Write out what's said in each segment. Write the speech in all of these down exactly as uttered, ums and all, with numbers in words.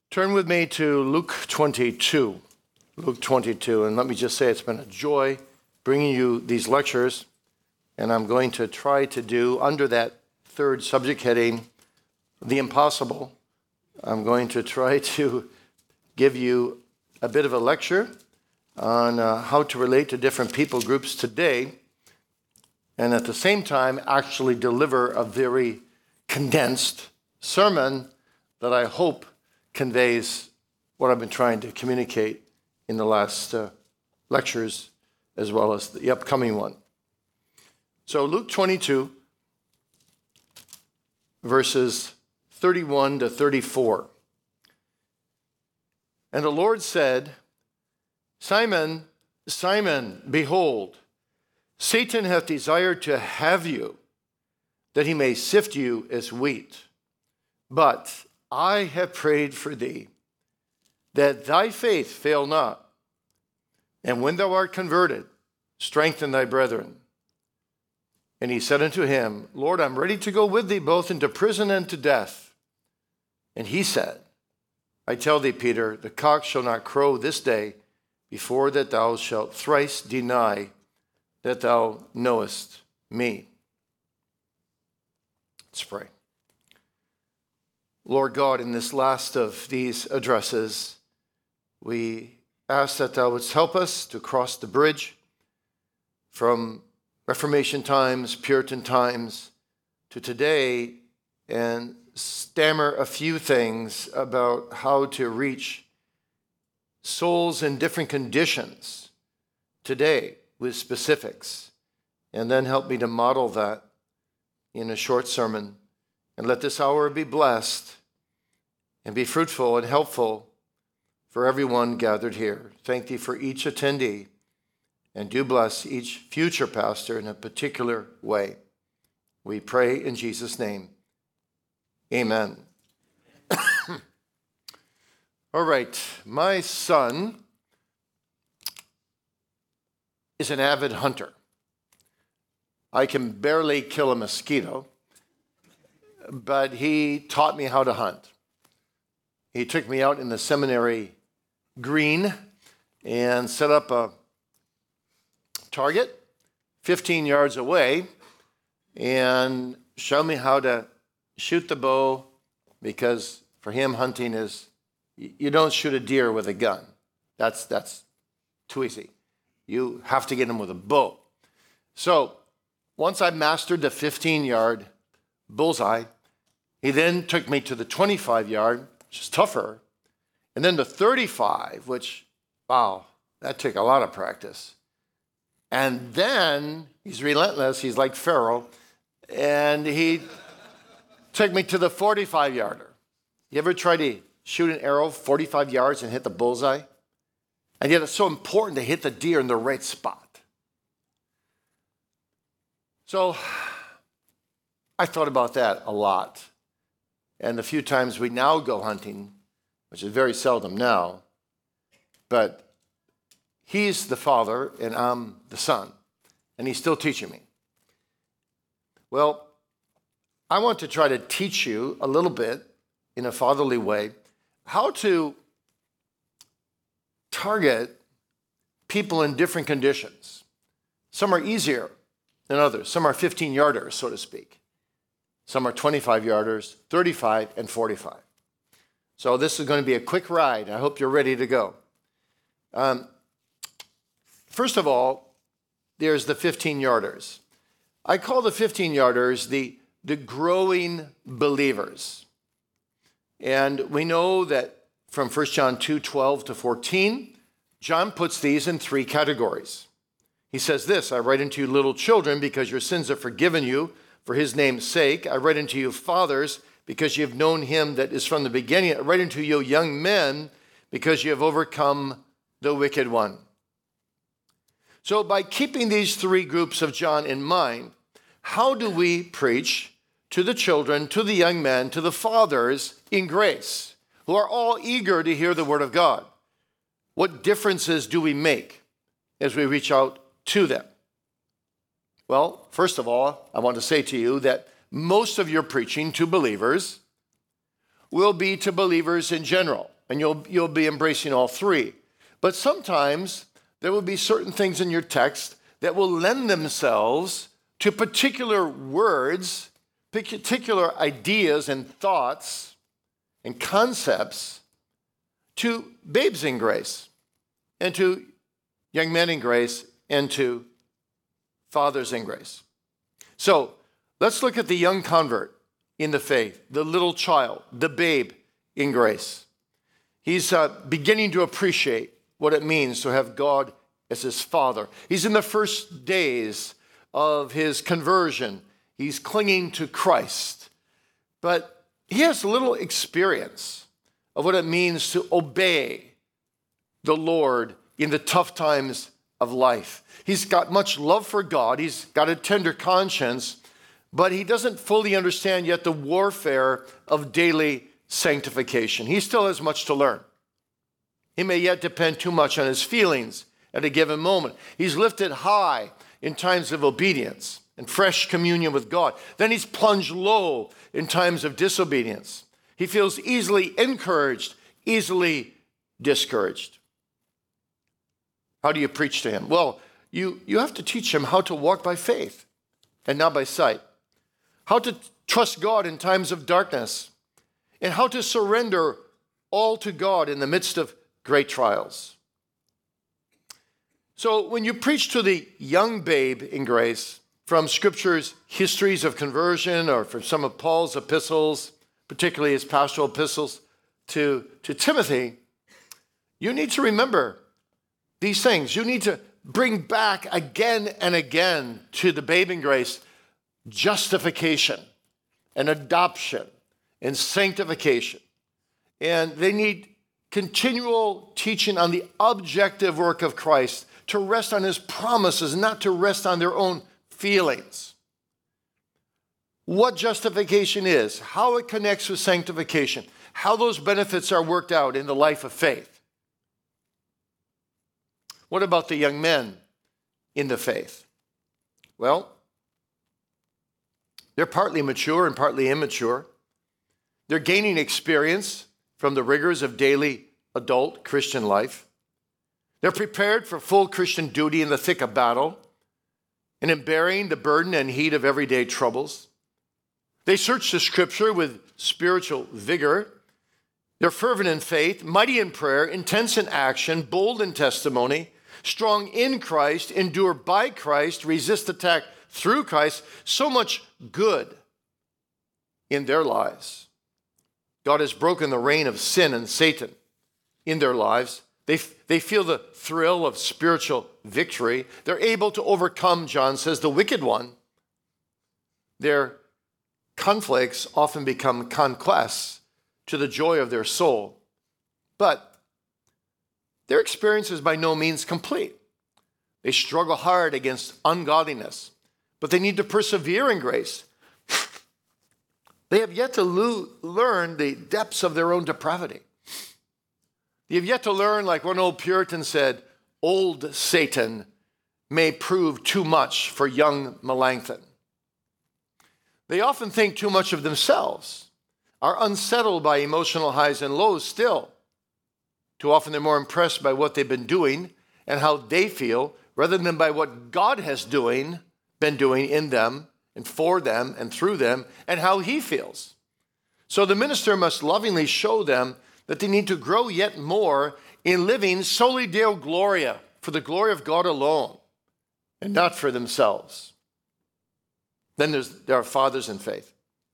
Turn with me to Luke twenty-two. Luke twenty-two, and let me just say it's been a joy bringing you these lectures, and I'm going to try to do, under that third subject heading, the impossible. I'm going to try to give you a bit of a lecture on uh, how to relate to different people groups today, and at the same time actually deliver a very condensed sermon that I hope conveys what I've been trying to communicate in the last uh, lectures as well as the upcoming one. So Luke twenty-two, verses thirty-one to thirty-four. And the Lord said, Simon, Simon, behold, Satan hath desired to have you, that he may sift you as wheat. But I have prayed for thee, that thy faith fail not. And when thou art converted, strengthen thy brethren. And he said unto him, Lord, I'm ready to go with thee both into prison and to death. And he said, I tell thee, Peter, the cock shall not crow this day before that thou shalt thrice deny that thou knowest me. Let's pray. Lord God, in this last of these addresses, we ask that thou wouldst help us to cross the bridge from Reformation times, Puritan times, to today, and stammer a few things about how to reach souls in different conditions today with specifics, and then help me to model that in a short sermon. And let this hour be blessed and be fruitful and helpful for everyone gathered here. Thank thee for each attendee, and do bless each future pastor in a particular way. We pray in Jesus' name. Amen. All right, my son is an avid hunter. I can barely kill a mosquito, but he taught me how to hunt. He took me out in the seminary green and set up a target fifteen yards away and showed me how to shoot the bow, because for him hunting is, you don't shoot a deer with a gun. That's, that's too easy. You have to get him with a bow. So once I mastered the fifteen-yard bullseye, he then took me to the twenty-five-yard, which is tougher, and then the thirty-five, which, wow, that took a lot of practice. And then he's relentless. He's like Pharaoh, and he took me to the forty-five-yarder. You ever try to shoot an arrow forty-five yards and hit the bullseye? And yet it's so important to hit the deer in the right spot. So I thought about that a lot. And the few times we now go hunting, which is very seldom now, but he's the father and I'm the son, and he's still teaching me. Well, I want to try to teach you a little bit in a fatherly way how to target people in different conditions. Some are easier than others. Some are fifteen-yarders, so to speak. Some are twenty-five-yarders, thirty-five, and forty-five. So this is going to be a quick ride. I hope you're ready to go. Um, first of all, there's the fifteen-yarders. I call the fifteen-yarders the, the growing believers. And we know that from First John two, twelve to fourteen, John puts these in three categories. He says this, I write unto you little children because your sins are forgiven you for his name's sake. I write unto you fathers because you have known him that is from the beginning. I write unto you young men because you have overcome the wicked one. So by keeping these three groups of John in mind, how do we preach to the children, to the young men, to the fathers in grace, who are all eager to hear the word of God? What differences do we make as we reach out to them? Well, first of all, I want to say to you that most of your preaching to believers will be to believers in general. and you'll, you'll be embracing all three. But sometimes there will be certain things in your text that will lend themselves to particular words, particular ideas and thoughts and concepts to babes in grace, and to young men in grace, and to fathers in grace. So let's look at the young convert in the faith, the little child, the babe in grace. He's uh, beginning to appreciate what it means to have God as his father. He's in the first days of his conversion. He's clinging to Christ. But he has little experience of what it means to obey the Lord in the tough times of life. He's got much love for God. He's got a tender conscience, but he doesn't fully understand yet the warfare of daily sanctification. He still has much to learn. He may yet depend too much on his feelings at a given moment. He's lifted high in times of obedience and fresh communion with God. Then he's plunged low in times of disobedience. He feels easily encouraged, easily discouraged. How do you preach to him? Well, you, you have to teach him how to walk by faith and not by sight, how to trust God in times of darkness, and how to surrender all to God in the midst of great trials. So when you preach to the young babe in grace from Scripture's histories of conversion, or from some of Paul's epistles, particularly his pastoral epistles to, to Timothy, you need to remember these things. You need to bring back again and again to the babe in grace justification and adoption and sanctification. And they need continual teaching on the objective work of Christ, to rest on his promises, not to rest on their own feelings. What justification is, how it connects with sanctification, how those benefits are worked out in the life of faith. What about the young men in the faith? Well, they're partly mature and partly immature. They're gaining experience from the rigors of daily adult Christian life. They're prepared for full Christian duty in the thick of battle and in bearing the burden and heat of everyday troubles. They search the Scripture with spiritual vigor. They're fervent in faith, mighty in prayer, intense in action, bold in testimony, strong in Christ, endure by Christ, resist attack through Christ. So much good in their lives. God has broken the reign of sin and Satan in their lives. They, they feel the thrill of spiritual victory. They're able to overcome, John says, the wicked one. Their conflicts often become conquests to the joy of their soul. But their experience is by no means complete. They struggle hard against ungodliness, but they need to persevere in grace. They have yet to lo- learn the depths of their own depravity. They have yet to learn, like one old Puritan said, old Satan may prove too much for young Melanchthon. They often think too much of themselves, are unsettled by emotional highs and lows still. Too often they're more impressed by what they've been doing and how they feel, rather than by what God has doing, been doing in them and for them and through them, and how he feels. So the minister must lovingly show them that they need to grow yet more in living soli Deo Gloria, for the glory of God alone, and not for themselves. Then there's, there are fathers in faith.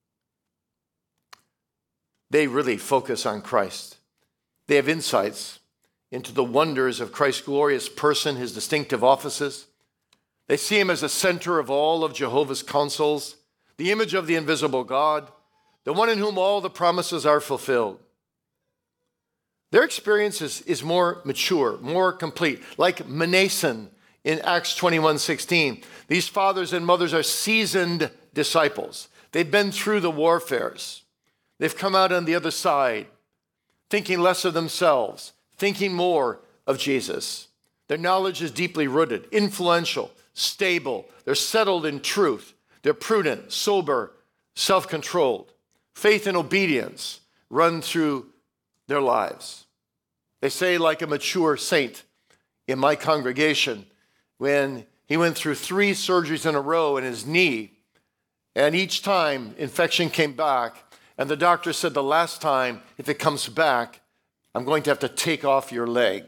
They really focus on Christ. They have insights into the wonders of Christ's glorious person, his distinctive offices. They see him as the center of all of Jehovah's counsels, the image of the invisible God, the one in whom all the promises are fulfilled. Their experience is, is more mature, more complete, like Mnason in Acts twenty-one sixteen. These fathers and mothers are seasoned disciples. They've been through the warfares. They've come out on the other side, thinking less of themselves, thinking more of Jesus. Their knowledge is deeply rooted, influential, stable. They're settled in truth. They're prudent, sober, self-controlled. Faith and obedience run through their lives. They say like a mature saint in my congregation when he went through three surgeries in a row in his knee, and each time infection came back, and the doctor said the last time, if it comes back, I'm going to have to take off your leg.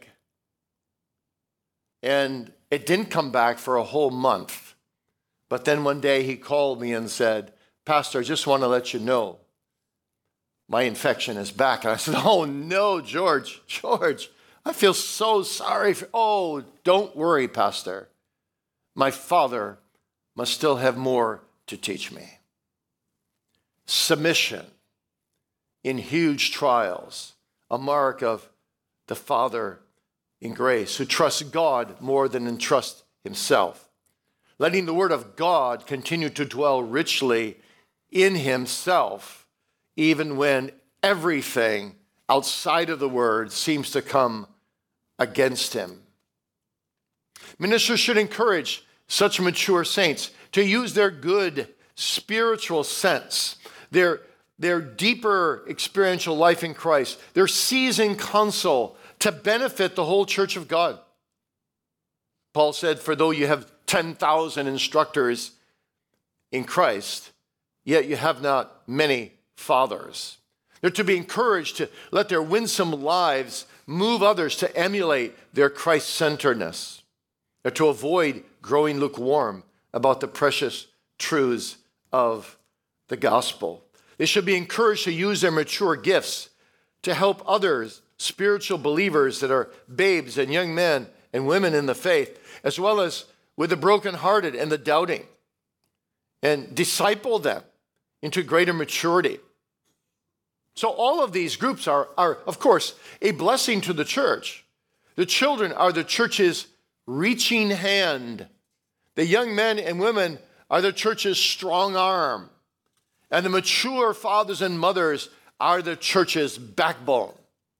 And it didn't come back for a whole month. But then one day he called me and said, Pastor, I just want to let you know my infection is back. And I said, oh no, George, George, I feel so sorry for, oh, don't worry, Pastor. My Father must still have more to teach me. Submission in huge trials, a mark of the Father in grace, who trusts God more than entrusts himself. Letting the word of God continue to dwell richly in himself, even when everything outside of the word seems to come against him. Ministers should encourage such mature saints to use their good spiritual sense, their, their deeper experiential life in Christ, their seasoned counsel to benefit the whole church of God. Paul said, for though you have ten thousand instructors in Christ, yet you have not many fathers. They're to be encouraged to let their winsome lives move others to emulate their Christ-centeredness. They're to avoid growing lukewarm about the precious truths of the gospel. They should be encouraged to use their mature gifts to help others, spiritual believers that are babes and young men and women in the faith, as well as with the brokenhearted and the doubting, and disciple them into greater maturity. So all of these groups are, are, of course, a blessing to the church. The children are the church's reaching hand. The young men and women are the church's strong arm. And the mature fathers and mothers are the church's backbone.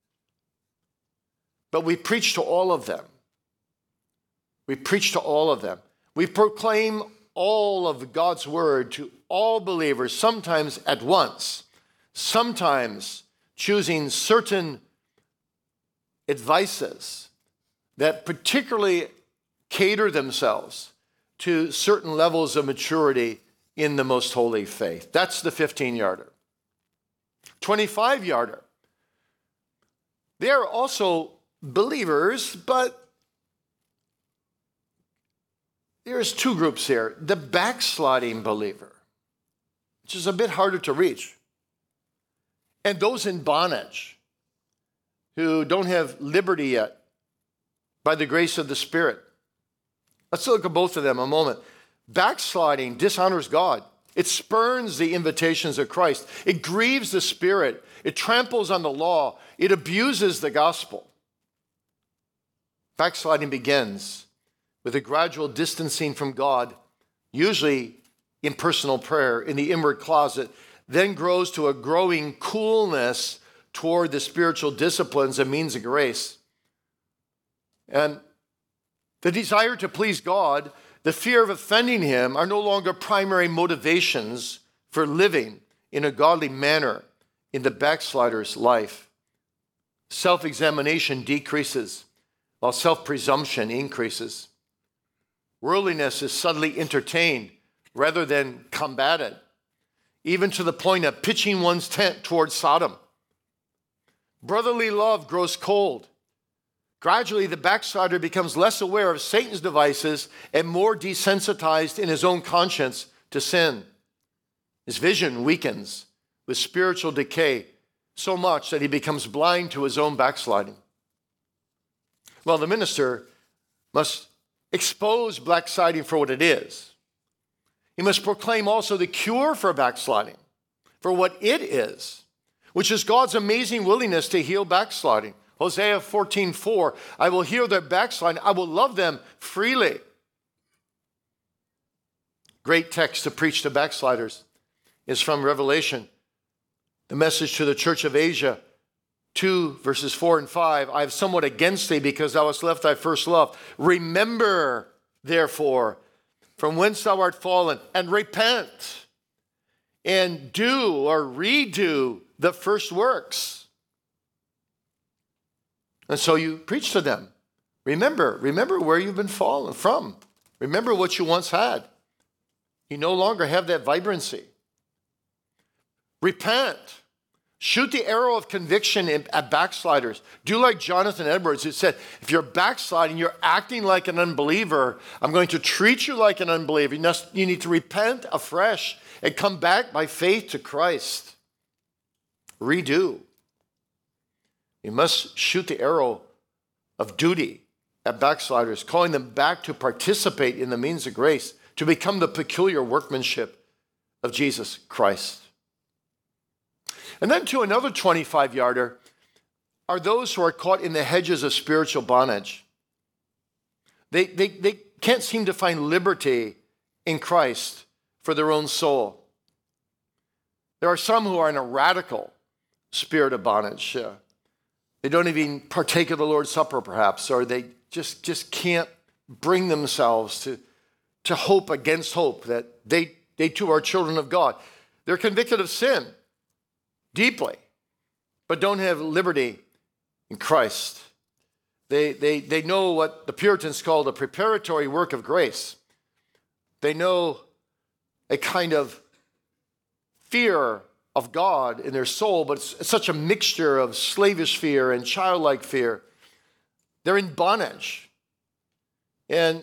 But we preach to all of them. We preach to all of them. We proclaim all of God's word to all believers, sometimes at once, sometimes choosing certain advices that particularly cater themselves to certain levels of maturity in the most holy faith. That's the fifteen-yarder. twenty-five-yarder. They are also believers, but there's two groups here. The backsliding believer, which is a bit harder to reach, and those in bondage who don't have liberty yet by the grace of the Spirit. Let's look at both of them a moment. Backsliding dishonors God. It spurns the invitations of Christ. It grieves the Spirit. It tramples on the law. It abuses the gospel. Backsliding begins with a gradual distancing from God, usually in personal prayer, in the inward closet, then grows to a growing coolness toward the spiritual disciplines and means of grace. And the desire to please God, the fear of offending him are no longer primary motivations for living in a godly manner in the backslider's life. Self-examination decreases while self-presumption increases. Worldliness is subtly entertained rather than combated, even to the point of pitching one's tent towards Sodom. Brotherly love grows cold. Gradually, the backslider becomes less aware of Satan's devices and more desensitized in his own conscience to sin. His vision weakens with spiritual decay so much that he becomes blind to his own backsliding. Well, the minister must expose backsliding for what it is. He must proclaim also the cure for backsliding, for what it is, which is God's amazing willingness to heal backsliding. Hosea fourteen four, I will heal their backsliding. I will love them freely. Great text to preach to backsliders is from Revelation. The message to the church of Asia, two verses four and five. I have somewhat against thee because thou hast left thy first love. Remember, therefore, from whence thou art fallen, and repent, and do or redo the first works. And so you preach to them. Remember, remember where you've been fallen from. Remember what you once had. You no longer have that vibrancy. Repent. Shoot the arrow of conviction at backsliders. Do like Jonathan Edwards, who said, if you're backsliding, you're acting like an unbeliever, I'm going to treat you like an unbeliever. You need to repent afresh and come back by faith to Christ. Redo. You must shoot the arrow of duty at backsliders, calling them back to participate in the means of grace, to become the peculiar workmanship of Jesus Christ. And then to another twenty-five yarder are those who are caught in the hedges of spiritual bondage. They, they, they can't seem to find liberty in Christ for their own soul. There are some who are in a radical spirit of bondage. Uh, they don't even partake of the Lord's Supper, perhaps, or they just, just can't bring themselves to, to hope against hope that they, they too are children of God. They're convicted of sin deeply, but don't have liberty in Christ. They, they, they know what the Puritans called a preparatory work of grace. They know a kind of fear of God in their soul, but it's, it's such a mixture of slavish fear and childlike fear. They're in bondage. And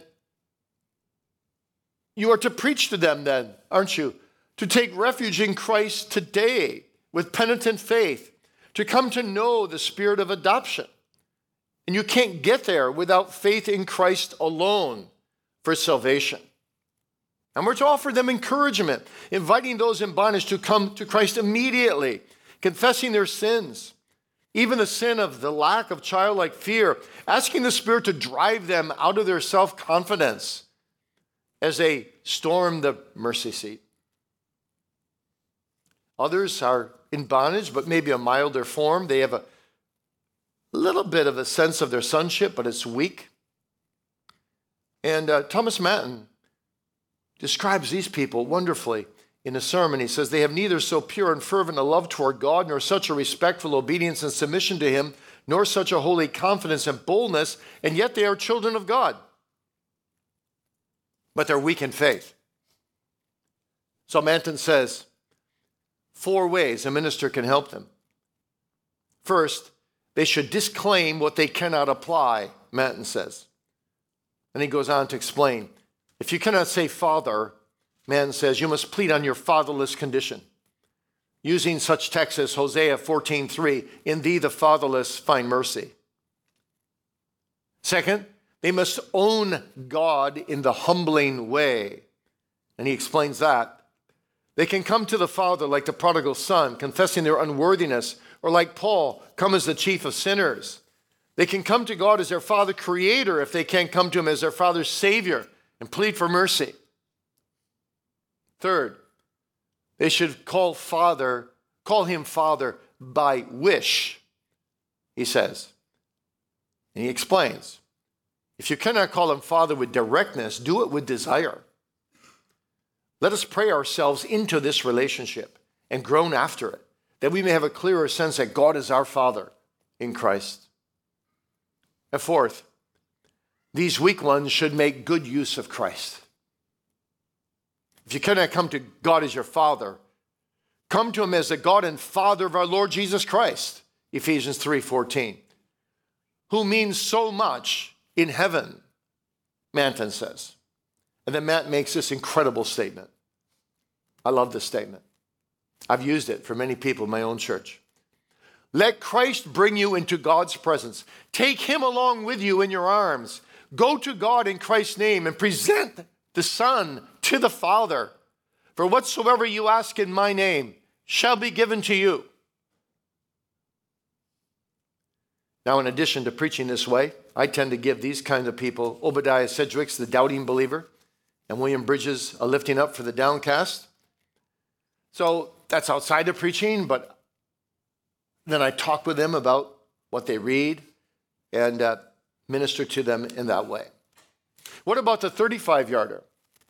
you are to preach to them then, aren't you? To take refuge in Christ today with penitent faith, to come to know the spirit of adoption. And you can't get there without faith in Christ alone for salvation. And we're to offer them encouragement, inviting those in bondage to come to Christ immediately, confessing their sins, even the sin of the lack of childlike fear, asking the Spirit to drive them out of their self-confidence as they storm the mercy seat. Others are in bondage, but maybe a milder form. They have a little bit of a sense of their sonship, but it's weak. And uh, Thomas Manton describes these people wonderfully in a sermon. He says, they have neither so pure and fervent a love toward God, nor such a respectful obedience and submission to him, nor such a holy confidence and boldness, and yet they are children of God. But they're weak in faith. So Manton says, four ways a minister can help them. First, they should disclaim what they cannot apply, Manton says. And he goes on to explain, if you cannot say father, Manton says, you must plead on your fatherless condition, using such texts as Hosea fourteen three, in thee the fatherless find mercy. Second, they must own God in the humbling way. And he explains that. They can come to the Father like the prodigal son, confessing their unworthiness, or like Paul, come as the chief of sinners. They can come to God as their Father creator if they can't come to him as their Father's Savior and plead for mercy. Third, they should call Father, call him Father by wish, he says. And he explains, if you cannot call him Father with directness, do it with desire. Let us pray ourselves into this relationship and groan after it, that we may have a clearer sense that God is our Father in Christ. And fourth, these weak ones should make good use of Christ. If you cannot come to God as your Father, come to him as the God and Father of our Lord Jesus Christ, Ephesians three fourteen, who means so much in heaven, Manton says. And then Matt makes this incredible statement. I love this statement. I've used it for many people in my own church. Let Christ bring you into God's presence. Take him along with you in your arms. Go to God in Christ's name and present the Son to the Father. For whatsoever you ask in my name shall be given to you. Now, in addition to preaching this way, I tend to give these kinds of people, Obadiah Sedgwick's The Doubting Believer, and William Bridges' A Lifting Up for the Downcast. So that's outside of preaching, but then I talk with them about what they read and uh, minister to them in that way. What about the thirty-five yarder?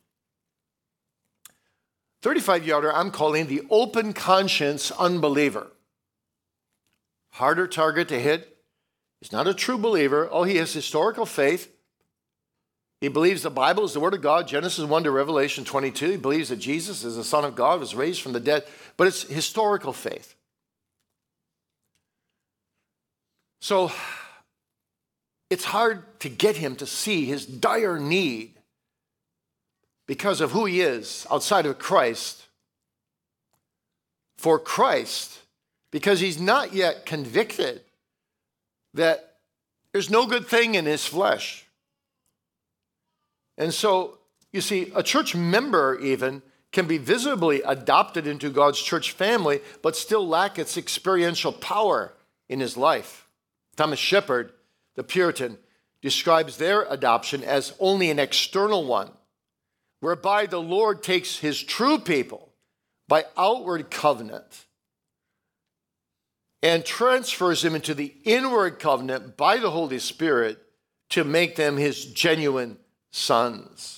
thirty-five yarder I'm calling the open conscience unbeliever. Harder target to hit. He's not a true believer. Oh, he has historical faith. He believes the Bible is the Word of God, Genesis one to Revelation twenty-two. He believes that Jesus is the Son of God, was raised from the dead. But it's historical faith. So it's hard to get him to see his dire need because of who he is outside of Christ for Christ, because he's not yet convicted that there's no good thing in his flesh. And so, you see, a church member even can be visibly adopted into God's church family, but still lack its experiential power in his life. Thomas Shepard, the Puritan, describes their adoption as only an external one, whereby the Lord takes his true people by outward covenant and transfers them into the inward covenant by the Holy Spirit to make them his genuine sons.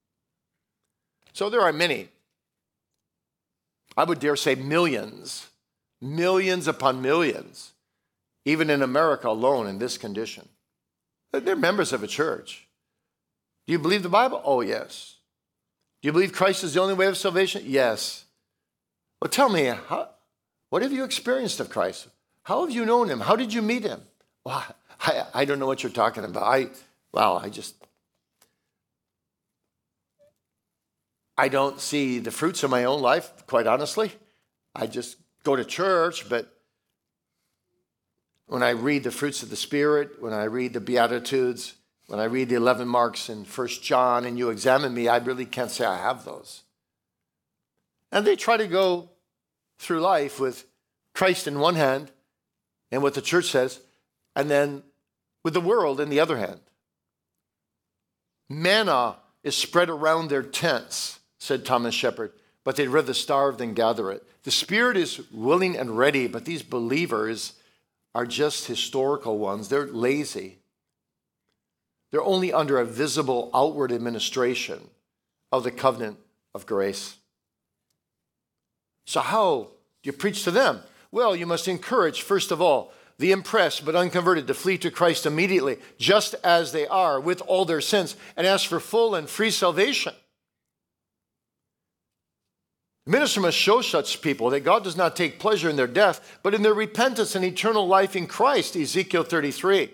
So there are many, I would dare say millions, millions upon millions, even in America alone in this condition. They're members of a church. Do you believe the Bible? Oh, yes. Do you believe Christ is the only way of salvation? Yes. Well, tell me, how, what have you experienced of Christ? How have you known him? How did you meet him? Well, I, I don't know what you're talking about. I, wow, I just, I don't see the fruits of my own life, quite honestly. I just go to church, but when I read the fruits of the Spirit, when I read the Beatitudes, when I read the eleven marks in First John, and you examine me, I really can't say I have those. And they try to go through life with Christ in one hand and what the church says, and then with the world in the other hand. Manna is spread around their tents, said Thomas Shepard, but they'd rather starve than gather it. The Spirit is willing and ready, but these believers are just historical ones. They're lazy. They're only under a visible outward administration of the covenant of grace. So how do you preach to them? Well, you must encourage, first of all, the impressed but unconverted to flee to Christ immediately, just as they are, with all their sins, and ask for full and free salvation. The minister must show such people that God does not take pleasure in their death, but in their repentance and eternal life in Christ, Ezekiel thirty-three.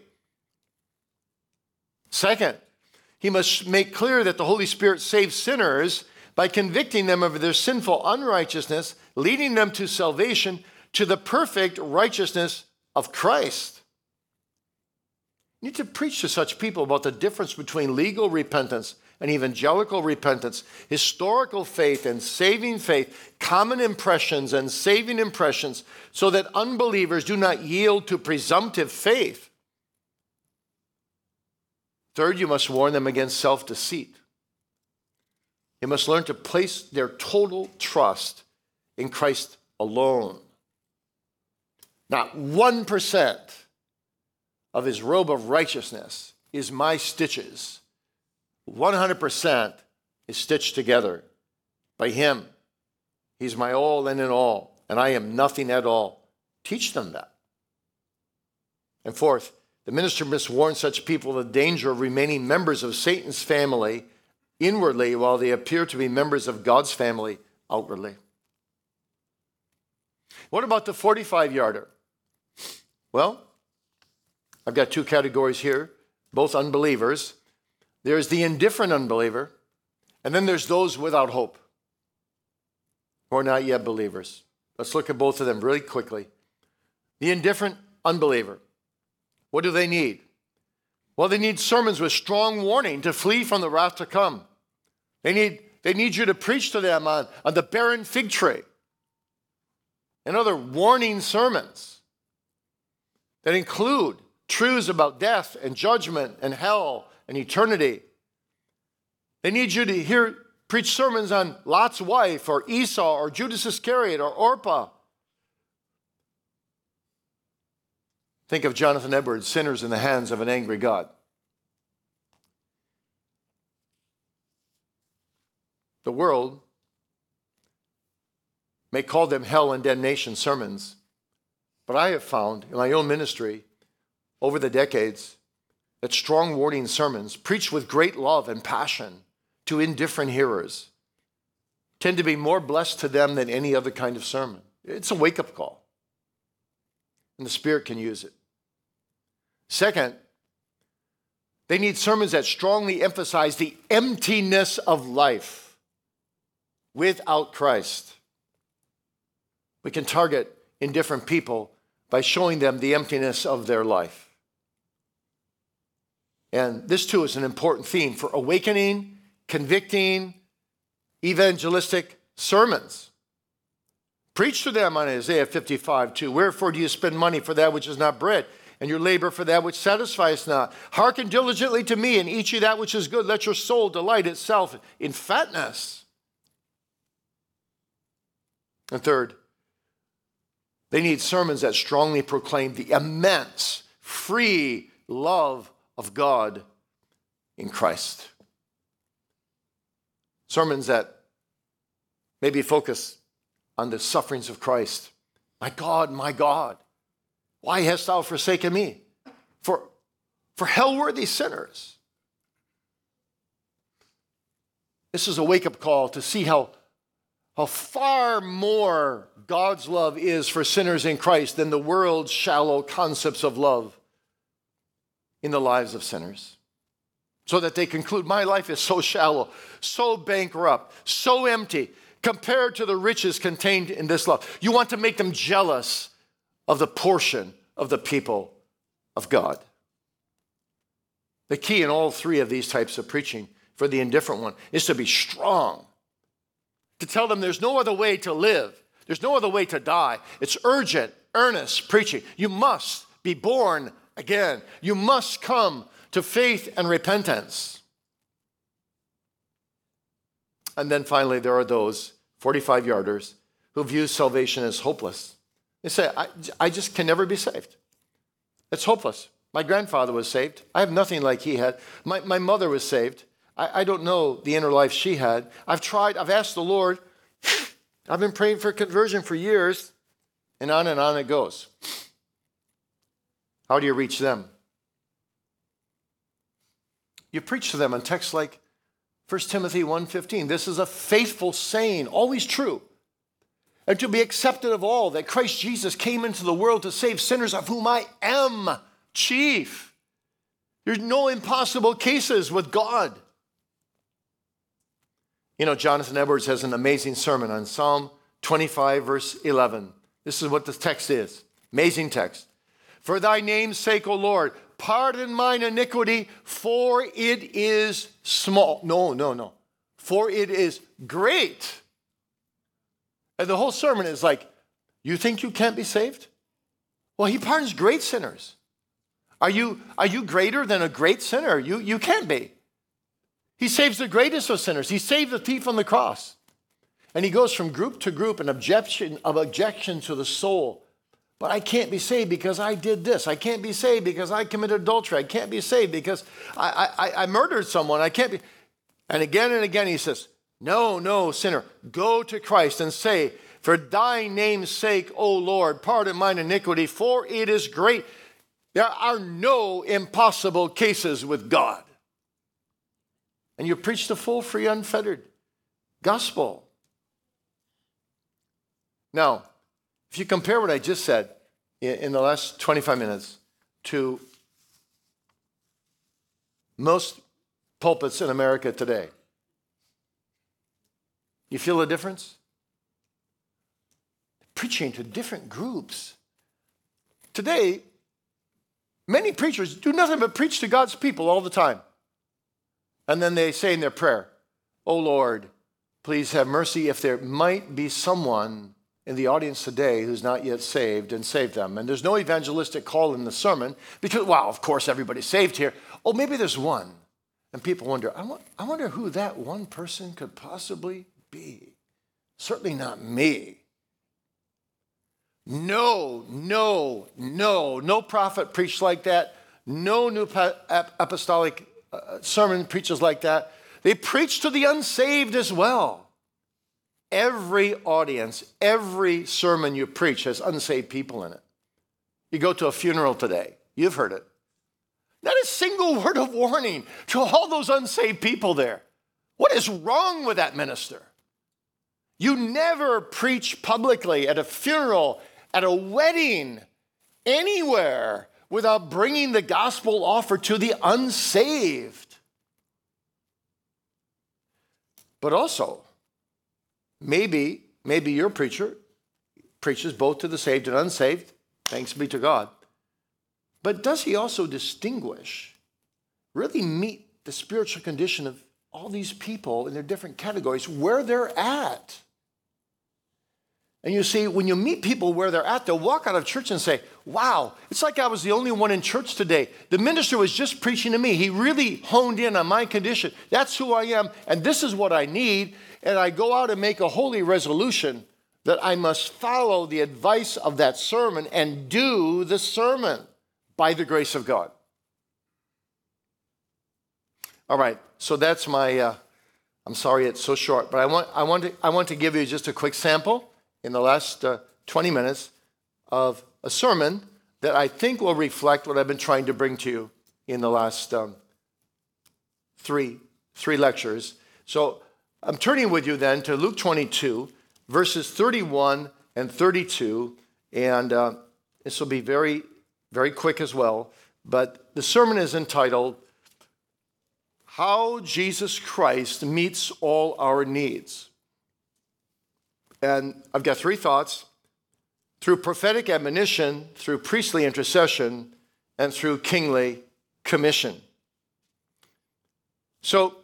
Second, he must make clear that the Holy Spirit saves sinners by convicting them of their sinful unrighteousness, leading them to salvation, to the perfect righteousness of Christ. You need to preach to such people about the difference between legal repentance and evangelical repentance, historical faith and saving faith, common impressions and saving impressions, so that unbelievers do not yield to presumptive faith. Third, you must warn them against self-deceit. They must learn to place their total trust in Christ alone. Not one percent of his robe of righteousness is my stitches. one hundred percent is stitched together by him. He's my all and in all, and I am nothing at all. Teach them that. And fourth, the minister must warn such people of the danger of remaining members of Satan's family inwardly while they appear to be members of God's family outwardly. What about the forty-five yarder? Well, I've got two categories here, both unbelievers. There's the indifferent unbeliever, and then there's those without hope, who are not yet believers. Let's look at both of them really quickly. The indifferent unbeliever. What do they need? Well, they need sermons with strong warning to flee from the wrath to come. They need, they need you to preach to them on, on the barren fig tree and other warning sermons that include truths about death and judgment and hell and eternity. They need you to hear preach sermons on Lot's wife or Esau or Judas Iscariot or Orpah. Think of Jonathan Edwards, Sinners in the Hands of an Angry God. The world may call them hell and damnation sermons, but I have found in my own ministry over the decades that strong warning sermons preached with great love and passion to indifferent hearers tend to be more blessed to them than any other kind of sermon. It's a wake-up call, and the Spirit can use it. Second, they need sermons that strongly emphasize the emptiness of life without Christ. We can target indifferent people by showing them the emptiness of their life. And this too is an important theme for awakening, convicting, evangelistic sermons. Preach to them on Isaiah fifty-five two. Wherefore do you spend money for that which is not bread, and your labor for that which satisfies not? Hearken diligently to me, and eat ye that which is good. Let your soul delight itself in fatness. And third, they need sermons that strongly proclaim the immense, free love of God in Christ. Sermons that maybe focus on the sufferings of Christ. My God, my God, why hast thou forsaken me? For, for hell-worthy sinners. This is a wake-up call to see how, how far more God's love is for sinners in Christ than the world's shallow concepts of love in the lives of sinners. So that they conclude, my life is so shallow, so bankrupt, so empty, compared to the riches contained in this love. You want to make them jealous of the portion of the people of God. The key in all three of these types of preaching for the indifferent one is to be strong, to tell them there's no other way to live. There's no other way to die. It's urgent, earnest preaching. You must be born again. You must come to faith and repentance. And then finally, there are those forty-five yarders who view salvation as hopeless. They say, I, I just can never be saved. It's hopeless. My grandfather was saved. I have nothing like he had. My, my mother was saved. I, I don't know the inner life she had. I've tried, I've asked the Lord. I've been praying for conversion for years, and on and on it goes. How do you reach them? You preach to them on texts like First Timothy one fifteen. This is a faithful saying, always true, and to be accepted of all, that Christ Jesus came into the world to save sinners, of whom I am chief. There's no impossible cases with God. You know, Jonathan Edwards has an amazing sermon on Psalm twenty-five, verse eleven. This is what the text is. Amazing text. For thy name's sake, O Lord, pardon mine iniquity, for it is small. No, no, no. For it is great. And the whole sermon is like, you think you can't be saved? Well, he pardons great sinners. Are you, are you greater than a great sinner? You, you can't be. He saves the greatest of sinners. He saved the thief on the cross. And he goes from group to group, an objection of objection to the soul. But I can't be saved because I did this. I can't be saved because I committed adultery. I can't be saved because I, I, I murdered someone. I can't be. And again and again he says, no, no, sinner, go to Christ and say, for thy name's sake, O Lord, pardon mine iniquity, for it is great. There are no impossible cases with God. And you preach the full, free, unfettered gospel. Now, if you compare what I just said in the last twenty-five minutes to most pulpits in America today, you feel the difference? Preaching to different groups. Today, many preachers do nothing but preach to God's people all the time. And then they say in their prayer, oh Lord, please have mercy if there might be someone in the audience today who's not yet saved, and save them. And there's no evangelistic call in the sermon because, wow, of course everybody's saved here. Oh, maybe there's one. And people wonder, I, want, I wonder who that one person could possibly be. Certainly not me. No, no, no, no prophet preached like that. No new apostolic uh, sermon preaches like that. They preach to the unsaved as well. Every audience, every sermon you preach has unsaved people in it. You go to a funeral today, you've heard it. Not a single word of warning to all those unsaved people there. What is wrong with that minister? You never preach publicly at a funeral, at a wedding, anywhere without bringing the gospel offer to the unsaved. But also, maybe, maybe your preacher preaches both to the saved and unsaved. Thanks be to God. But does he also distinguish, really meet the spiritual condition of all these people in their different categories, where they're at? And you see, when you meet people where they're at, they'll walk out of church and say, wow, it's like I was the only one in church today. The minister was just preaching to me. He really honed in on my condition. That's who I am, and this is what I need. And I go out and make a holy resolution that I must follow the advice of that sermon and do the sermon by the grace of God. All right, so that's my, uh, I'm sorry it's so short, but I want, I, want to, I want to give you just a quick sample in the last uh, twenty minutes of a sermon that I think will reflect what I've been trying to bring to you in the last um, three, three lectures. So I'm turning with you then to Luke twenty-two, verses thirty-one and thirty-two, and uh, this will be very, very quick as well, but the sermon is entitled, How Jesus Christ Meets All Our Needs. And I've got three thoughts: through prophetic admonition, through priestly intercession, and through kingly commission. So,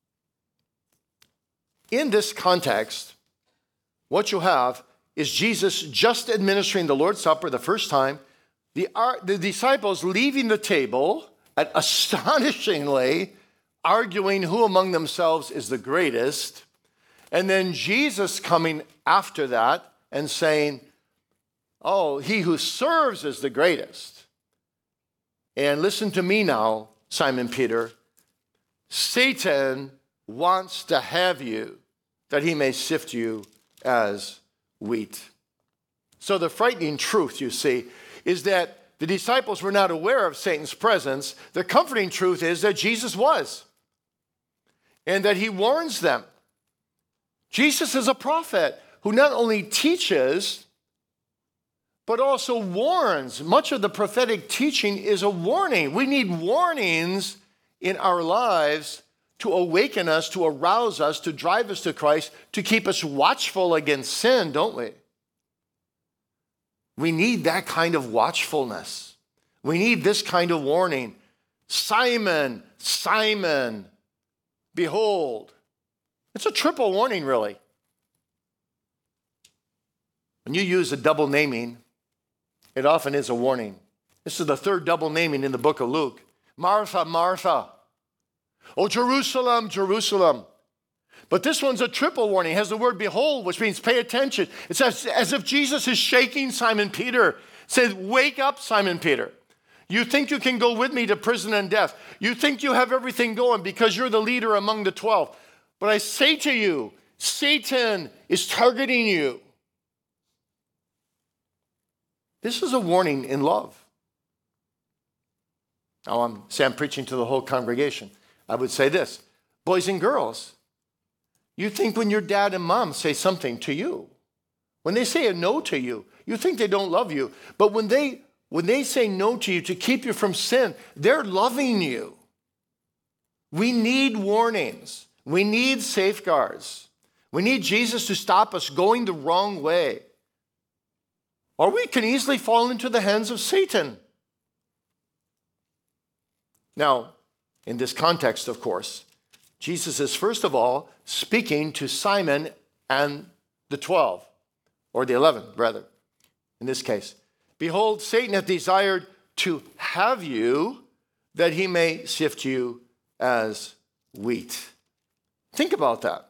in this context, what you have is Jesus just administering the Lord's Supper the first time, the, the disciples leaving the table and astonishingly arguing who among themselves is the greatest, and then Jesus coming after that and saying, oh, he who serves is the greatest. And listen to me now, Simon Peter. Satan wants to have you that he may sift you as wheat. So the frightening truth, you see, is that the disciples were not aware of Satan's presence. The comforting truth is that Jesus was, and that he warns them. Jesus is a prophet who not only teaches, but also warns. Much of the prophetic teaching is a warning. We need warnings in our lives to awaken us, to arouse us, to drive us to Christ, to keep us watchful against sin, don't we? We need that kind of watchfulness. We need this kind of warning. Simon, Simon, behold. It's a triple warning, really. When you use a double naming, it often is a warning. This is the third double naming in the book of Luke. Martha, Martha. Oh, Jerusalem, Jerusalem. But this one's a triple warning. It has the word behold, which means pay attention. It's as, as if Jesus is shaking Simon Peter. Says, wake up, Simon Peter. You think you can go with me to prison and death. You think you have everything going because you're the leader among the twelve. But I say to you, Satan is targeting you. This is a warning in love. Now, I'm, say I'm preaching to the whole congregation. I would say this, boys and girls, you think when your dad and mom say something to you, when they say a no to you, you think they don't love you. But when they, when they say no to you to keep you from sin, they're loving you. We need warnings. We need safeguards. We need Jesus to stop us going the wrong way. Or we can easily fall into the hands of Satan. Now, in this context, of course, Jesus is first of all speaking to Simon and the twelve, or the eleven, rather, in this case. Behold, Satan hath desired to have you, that he may sift you as wheat. Think about that.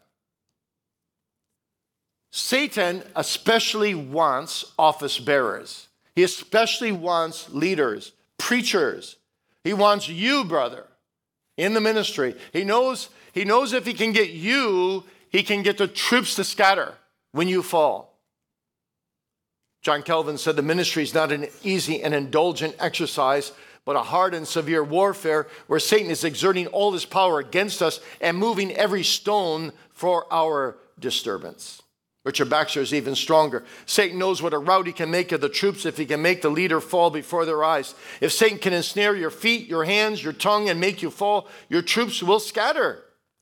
Satan especially wants office bearers. He especially wants leaders, preachers. He wants you, brother, in the ministry. He knows, he knows if he can get you, he can get the troops to scatter when you fall. John Calvin said the ministry is not an easy and indulgent exercise, but a hard and severe warfare where Satan is exerting all his power against us and moving every stone for our disturbance. Richard Baxter is even stronger. Satan knows what a rout he can make of the troops if he can make the leader fall before their eyes. If Satan can ensnare your feet, your hands, your tongue, and make you fall, your troops will scatter.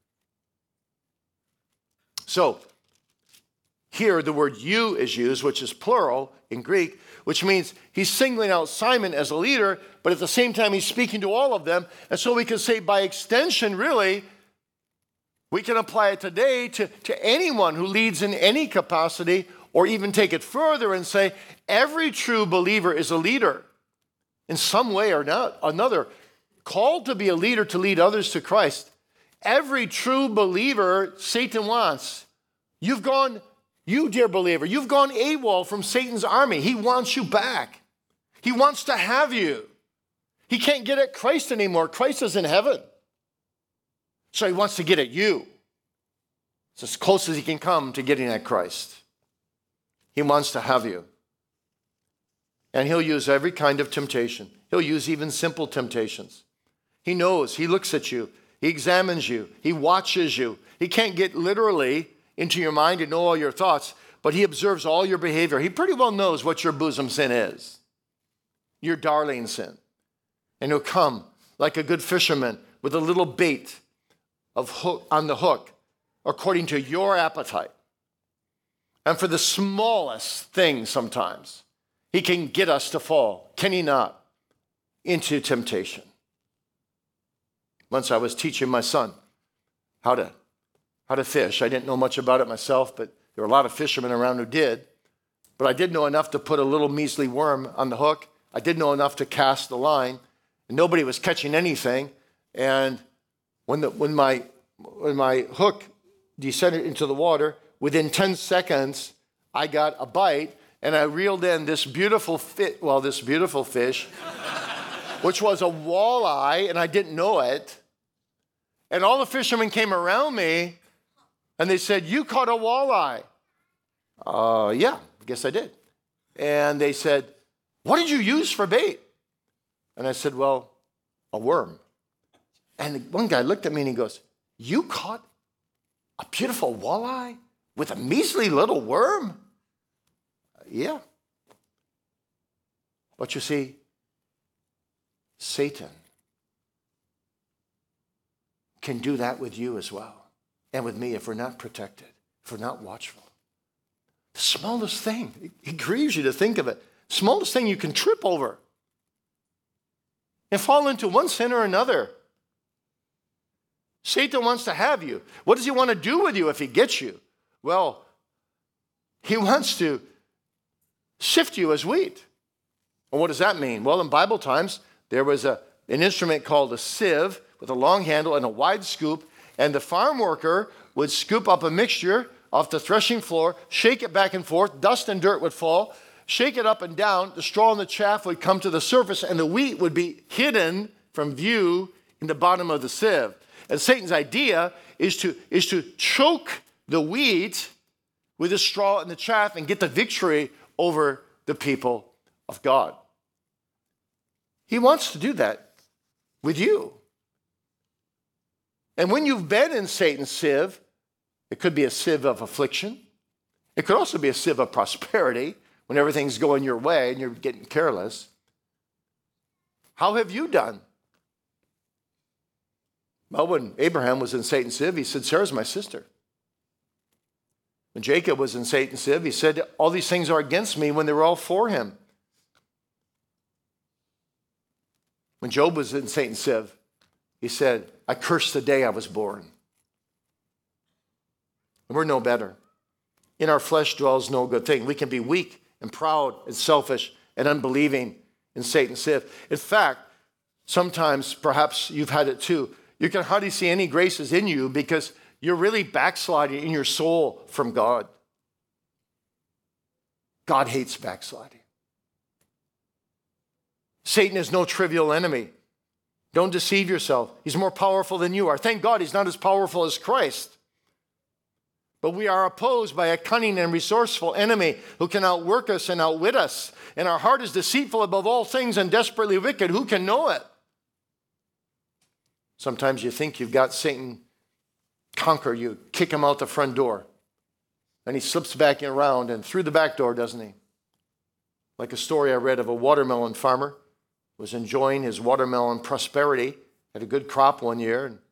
So, here the word you is used, which is plural in Greek, which means he's singling out Simon as a leader, but at the same time he's speaking to all of them. And so we can say by extension, really, we can apply it today to, to anyone who leads in any capacity, or even take it further and say every true believer is a leader in some way or not another, called to be a leader to lead others to Christ. Every true believer Satan wants. You've gone, you dear believer, you've gone AWOL from Satan's army. He wants you back. He wants to have you. He can't get at Christ anymore. Christ is in heaven. So he wants to get at you. It's as close as he can come to getting at Christ. He wants to have you. And he'll use every kind of temptation. He'll use even simple temptations. He knows. He looks at you. He examines you. He watches you. He can't get literally into your mind and know all your thoughts, but he observes all your behavior. He pretty well knows what your bosom sin is, your darling sin. And he'll come like a good fisherman with a little bait of hook on the hook, according to your appetite. And for the smallest thing sometimes, he can get us to fall, can he not, into temptation. Once I was teaching my son how to, how to fish. I didn't know much about it myself, but there were a lot of fishermen around who did. But I did know enough to put a little measly worm on the hook. I did know enough to cast the line. And nobody was catching anything. And when, the, when, my, when my hook descended into the water, within ten seconds, I got a bite, and I reeled in this beautiful fish, well, this beautiful fish, which was a walleye, and I didn't know it. And all the fishermen came around me, and they said, "You caught a walleye." Uh, yeah, I guess I did. And they said, "What did you use for bait?" And I said, "Well, a worm." And one guy looked at me and he goes, "You caught a beautiful walleye with a measly little worm?" Yeah. But you see, Satan can do that with you as well, and with me if we're not protected, if we're not watchful. The smallest thing, it grieves you to think of it, smallest thing you can trip over and fall into one sin or another. Satan wants to have you. What does he want to do with you if he gets you? Well, he wants to sift you as wheat. And what does that mean? Well, in Bible times, there was a, an instrument called a sieve with a long handle and a wide scoop, and the farm worker would scoop up a mixture off the threshing floor, shake it back and forth, dust and dirt would fall, shake it up and down, the straw and the chaff would come to the surface, and the wheat would be hidden from view in the bottom of the sieve. And Satan's idea is to, is to choke the wheat with the straw and the chaff and get the victory over the people of God. He wants to do that with you. And when you've been in Satan's sieve, it could be a sieve of affliction. It could also be a sieve of prosperity when everything's going your way and you're getting careless. How have you done? Well, when Abraham was in Satan's sieve, he said, "Sarah's my sister." When Jacob was in Satan's sieve, he said, "All these things are against me," when they were all for him. When Job was in Satan's sieve, he said, "I curse the day I was born." And we're no better. In our flesh dwells no good thing. We can be weak and proud and selfish and unbelieving in Satan's sieve. In fact, sometimes perhaps you've had it too. You can hardly see any graces in you because you're really backsliding in your soul from God. God hates backsliding. Satan is no trivial enemy. Don't deceive yourself. He's more powerful than you are. Thank God he's not as powerful as Christ. But we are opposed by a cunning and resourceful enemy who can outwork us and outwit us. And our heart is deceitful above all things and desperately wicked. Who can know it? Sometimes you think you've got Satan conquered. You kick him out the front door. And he slips back around and through the back door, doesn't he? Like a story I read of a watermelon farmer who was enjoying his watermelon prosperity, had a good crop one year. And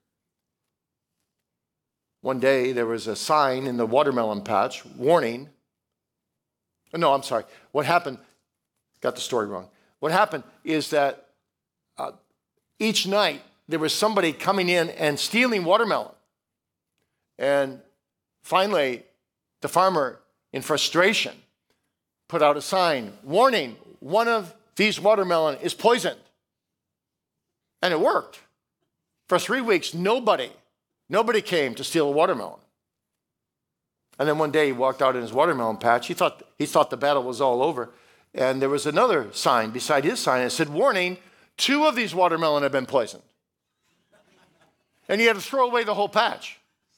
one day there was a sign in the watermelon patch, warning. No, I'm sorry. What happened, got the story wrong. What happened is that uh, each night there was somebody coming in and stealing watermelon. And finally, the farmer, in frustration, put out a sign, warning, one of these watermelon is poisoned. And it worked. For three weeks, nobody, nobody came to steal a watermelon. And then one day he walked out in his watermelon patch. He thought, he thought the battle was all over. And there was another sign beside his sign. It said, warning, two of these watermelon have been poisoned. And he had to throw away the whole patch.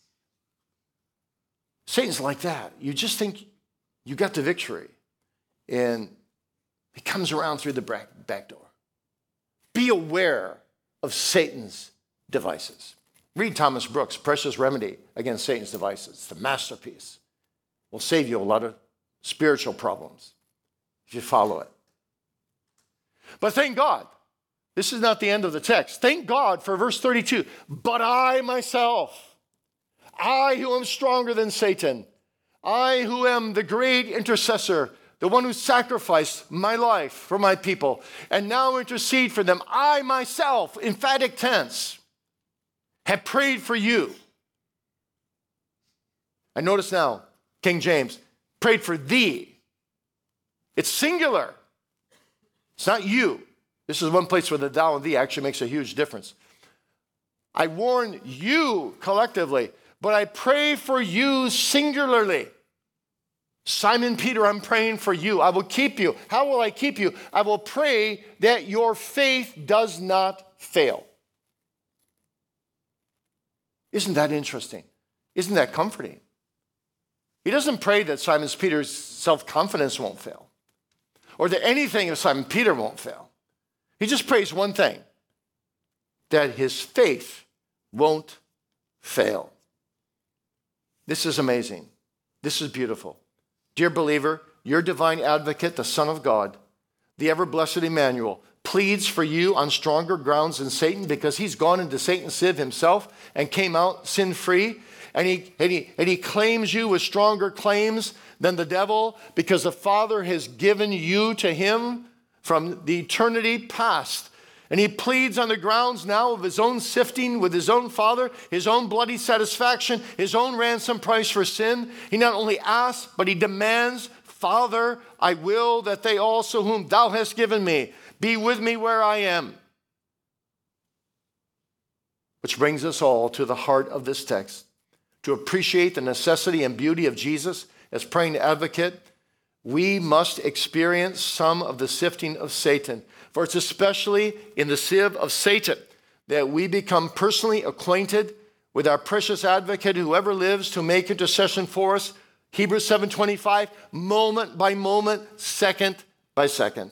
Satan's like that. You just think you got the victory. And he comes around through the back door. Be aware of Satan's devices. Read Thomas Brooks' Precious Remedy Against Satan's Devices. It's the masterpiece. Will save you a lot of spiritual problems if you follow it. But thank God, this is not the end of the text. Thank God for verse thirty-two. But I myself, I who am stronger than Satan, I who am the great intercessor, the one who sacrificed my life for my people, and now intercede for them, I myself, emphatic tense, have prayed for you. And notice now, King James, prayed for thee. It's singular. It's not you. This is one place where the thou and thee actually makes a huge difference. I warn you collectively, but I pray for you singularly. Simon Peter, I'm praying for you. I will keep you. How will I keep you? I will pray that your faith does not fail. Isn't that interesting? Isn't that comforting? He doesn't pray that Simon Peter's self-confidence won't fail, or that anything of Simon Peter won't fail. He just prays one thing, that his faith won't fail. This is amazing. This is beautiful. Dear believer, your divine advocate, the Son of God, the ever-blessed Emmanuel, pleads for you on stronger grounds than Satan because he's gone into Satan's sieve himself and came out sin-free. And he, and, he, and he claims you with stronger claims than the devil because the Father has given you to him from the eternity past. And he pleads on the grounds now of his own sifting with his own Father, his own bloody satisfaction, his own ransom price for sin. He not only asks, but he demands, Father, I will that they also whom thou hast given me be with me where I am. Which brings us all to the heart of this text. To appreciate the necessity and beauty of Jesus as praying advocate, we must experience some of the sifting of Satan. For it's especially in the sieve of Satan that we become personally acquainted with our precious advocate, whoever lives to make intercession for us. Hebrews seven twenty-five, moment by moment, second by second.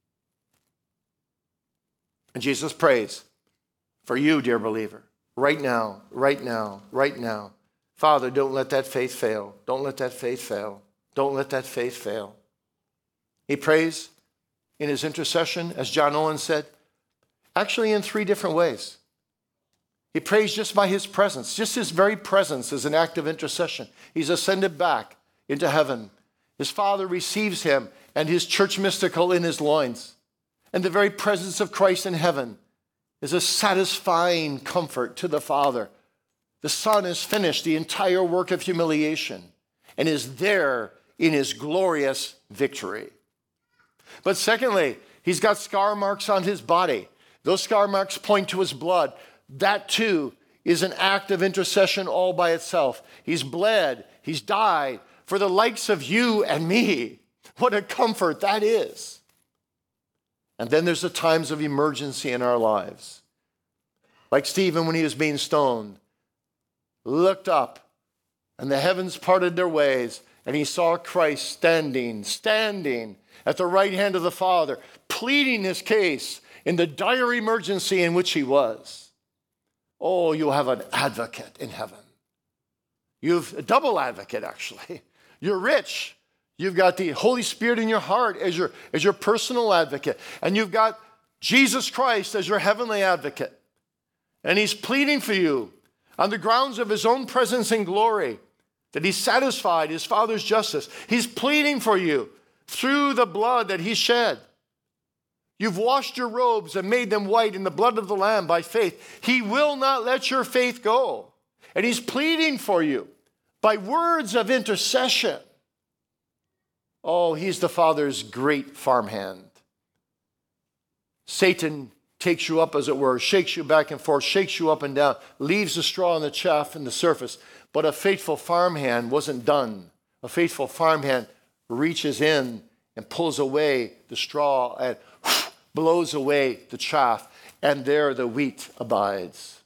And Jesus prays for you, dear believer, right now, right now, right now. Father, don't let that faith fail. Don't let that faith fail. Don't let that faith fail. He prays in his intercession, as John Owen said, actually in three different ways. He prays just by his presence. Just his very presence is an act of intercession. He's ascended back into heaven. His Father receives him and his church mystical in his loins. And the very presence of Christ in heaven is a satisfying comfort to the Father. The Son has finished the entire work of humiliation and is there in his glorious victory. But secondly, he's got scar marks on his body. Those scar marks point to his blood. That too is an act of intercession all by itself. He's bled, he's died for the likes of you and me. What a comfort that is. And then there's the times of emergency in our lives. Like Stephen when he was being stoned, looked up and the heavens parted their ways, and he saw Christ standing, standing at the right hand of the Father, pleading his case in the dire emergency in which he was. Oh, you have an advocate in heaven. You've a double advocate, actually. You're rich. You've got the Holy Spirit in your heart as your, as your personal advocate. And you've got Jesus Christ as your heavenly advocate. And he's pleading for you on the grounds of his own presence and glory, that he's satisfied his Father's justice. He's pleading for you through the blood that he shed. You've washed your robes and made them white in the blood of the Lamb by faith. He will not let your faith go. And he's pleading for you by words of intercession. Oh, he's the Father's great farmhand. Satan takes you up, as it were, shakes you back and forth, shakes you up and down, leaves the straw and the chaff in the surface. But a faithful farmhand wasn't done. A faithful farmhand reaches in and pulls away the straw and blows away the chaff, and there the wheat abides.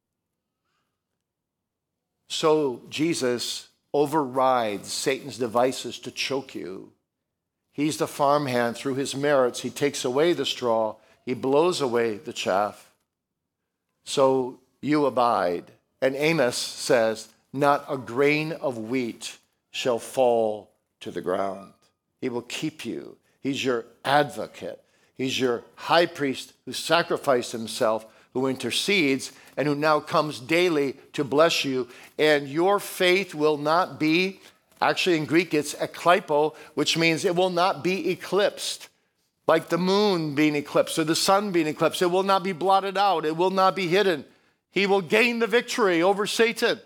So Jesus overrides Satan's devices to choke you. He's the farmhand. Through his merits, he takes away the straw, he blows away the chaff. So you abide. And Amos says, not a grain of wheat shall fall to the ground. He will keep you. He's your advocate. He's your high priest who sacrificed himself, who intercedes, and who now comes daily to bless you. And your faith will not be, actually in Greek it's eklypo, which means it will not be eclipsed. Like the moon being eclipsed or the sun being eclipsed. It will not be blotted out. It will not be hidden. He will gain the victory over Satan.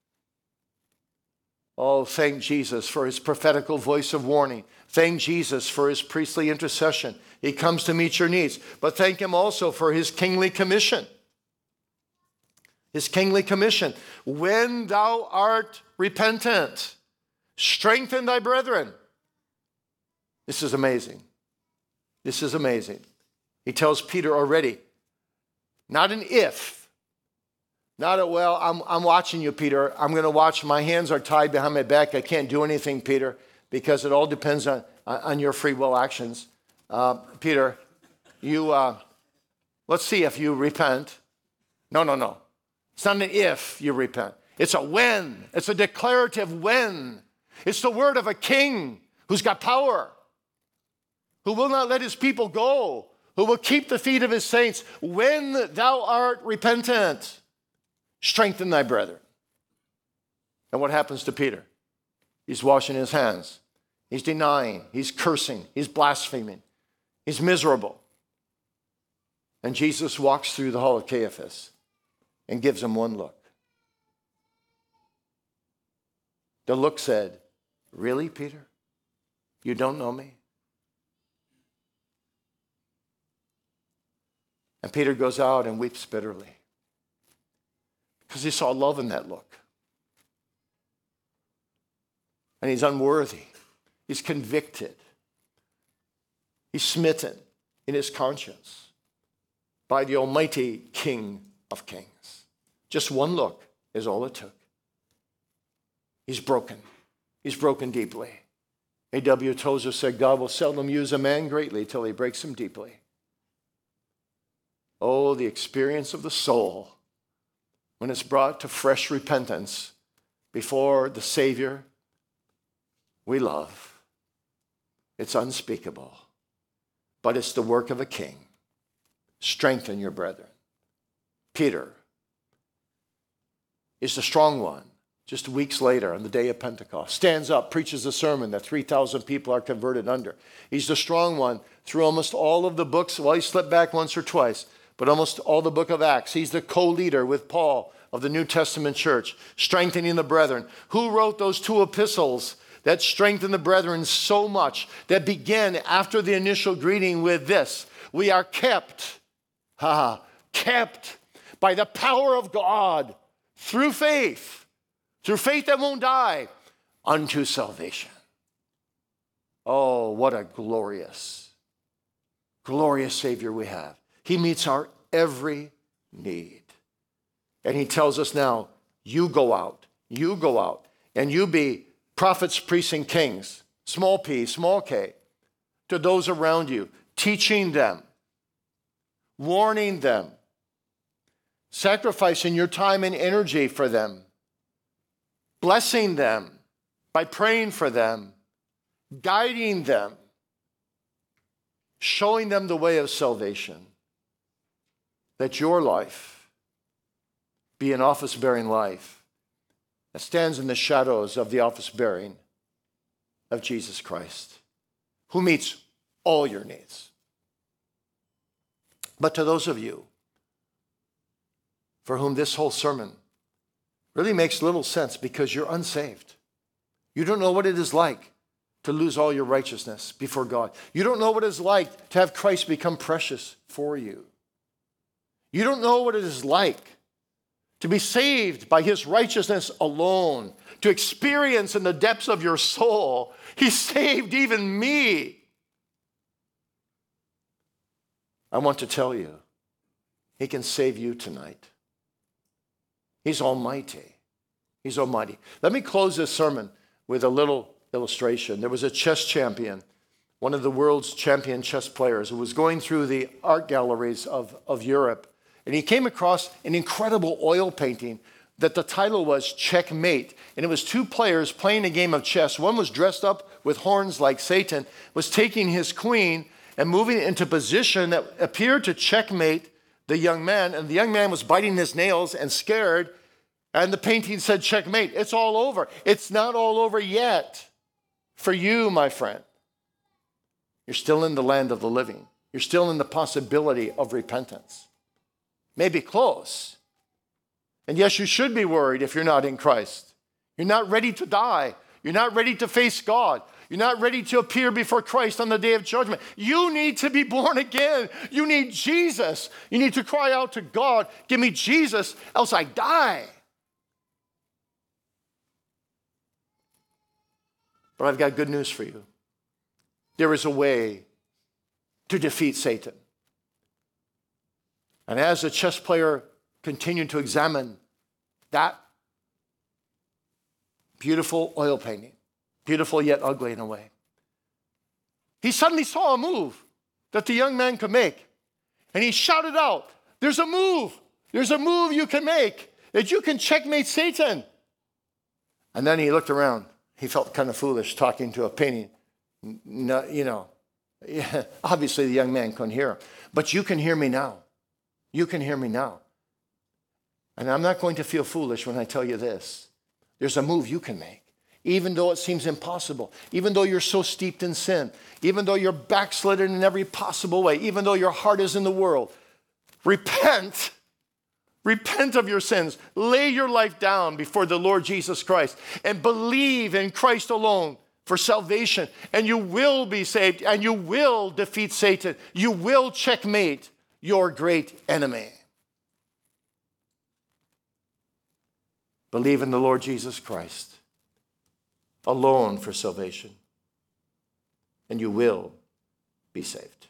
Oh, thank Jesus for his prophetical voice of warning. Thank Jesus for his priestly intercession. He comes to meet your needs. But thank him also for his kingly commission. His kingly commission. When thou art repentant, strengthen thy brethren. This is amazing. This is amazing. He tells Peter already, not an if, not a, well, I'm, I'm watching you, Peter. I'm going to watch. My hands are tied behind my back. I can't do anything, Peter, because it all depends on, on your free will actions. Uh, Peter, you, uh, let's see if you repent. No, no, no. It's not an if you repent. It's a when. It's a declarative when. It's the word of a king who's got power, who will not let his people go, who will keep the feet of his saints. When thou art repentant, strengthen thy brethren. And what happens to Peter? He's washing his hands. He's denying. He's cursing. He's blaspheming. He's miserable. And Jesus walks through the hall of Caiaphas and gives him one look. The look said, really, Peter? You don't know me? And Peter goes out and weeps bitterly because he saw love in that look. And he's unworthy. He's convicted. He's smitten in his conscience by the almighty King of Kings. Just one look is all it took. He's broken. He's broken deeply. A W Tozer said, God will seldom use a man greatly till he breaks him deeply. Oh, the experience of the soul when it's brought to fresh repentance before the Savior we love. It's unspeakable, but it's the work of a king. Strengthen your brethren. Peter is the strong one. Just weeks later, on the day of Pentecost, stands up, preaches a sermon that three thousand people are converted under. He's the strong one through almost all of the books. Well, he slipped back once or twice, but almost all the book of Acts. He's the co-leader with Paul of the New Testament church, strengthening the brethren. Who wrote those two epistles that strengthened the brethren so much, that began after the initial greeting with this: we are kept, ha, kept by the power of God through faith, through faith that won't die, unto salvation. Oh, what a glorious, glorious Savior we have. He meets our every need. And he tells us now, you go out, you go out, And you be prophets, priests, and kings, small p, small k, to those around you, teaching them, warning them, sacrificing your time and energy for them, blessing them by praying for them, guiding them, showing them the way of salvation, that your life be an office-bearing life that stands in the shadows of the office-bearing of Jesus Christ, who meets all your needs. But to those of you for whom this whole sermon really makes little sense because you're unsaved, you don't know what it is like to lose all your righteousness before God. You don't know what it's like to have Christ become precious for you. You don't know what it is like to be saved by his righteousness alone, to experience in the depths of your soul, he saved even me. I want to tell you, he can save you tonight. He's almighty. He's almighty. Let me close this sermon with a little illustration. There was a chess champion, one of the world's champion chess players, who was going through the art galleries of, of Europe, and he came across an incredible oil painting that the title was Checkmate. And it was two players playing a game of chess. One was dressed up with horns like Satan, was taking his queen and moving it into position that appeared to checkmate the young man. And the young man was biting his nails and scared. And the painting said, checkmate. It's all over. It's not all over yet. For you, my friend, you're still in the land of the living. You're still in the possibility of repentance. Maybe close. And yes, you should be worried if you're not in Christ. You're not ready to die. You're not ready to face God. You're not ready to appear before Christ on the day of judgment. You need to be born again. You need Jesus. You need to cry out to God, give me Jesus, else I die. But I've got good news for you. There is a way to defeat Satan. And as the chess player continued to examine that beautiful oil painting, beautiful yet ugly in a way, he suddenly saw a move that the young man could make. And he shouted out, there's a move. There's a move you can make that you can checkmate Satan. And then he looked around. He felt kind of foolish talking to a painting. No, you know, yeah, obviously the young man couldn't hear him. But you can hear me now. You can hear me now. And I'm not going to feel foolish when I tell you this. There's a move you can make. Even though it seems impossible, even though you're so steeped in sin, even though you're backslidden in every possible way, even though your heart is in the world, repent. Repent of your sins. Lay your life down before the Lord Jesus Christ and believe in Christ alone for salvation. And you will be saved and you will defeat Satan. You will checkmate your great enemy. Believe in the Lord Jesus Christ alone for salvation, and you will be saved.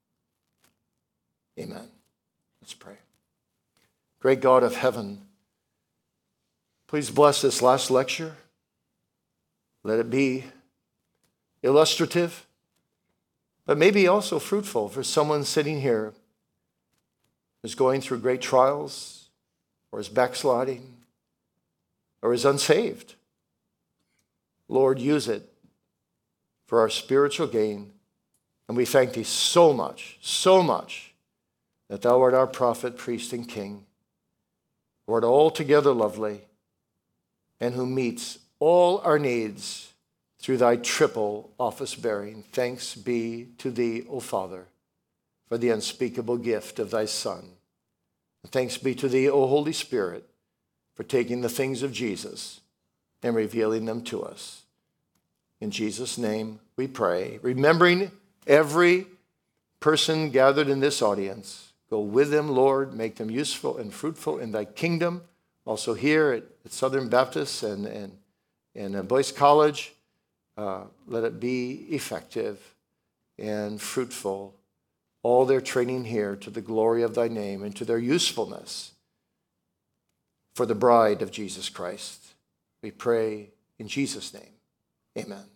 Amen. Let's pray. Great God of heaven, please bless this last lecture. Let it be illustrative, but maybe also fruitful for someone sitting here who's going through great trials, or is backsliding, or is unsaved. Lord, use it for our spiritual gain. And we thank thee so much, so much, that thou art our prophet, priest, and king, who art altogether lovely, and who meets all our needs through thy triple office bearing. Thanks be to thee, O Father, for the unspeakable gift of thy Son. And thanks be to thee, O Holy Spirit, for taking the things of Jesus and revealing them to us. In Jesus' name we pray, remembering every person gathered in this audience. Go with them, Lord, make them useful and fruitful in thy kingdom. Also here at, at Southern Baptist and, and, and Boyce College, uh, let it be effective and fruitful. All their training here to the glory of thy name and to their usefulness for the bride of Jesus Christ. We pray In Jesus' name, amen.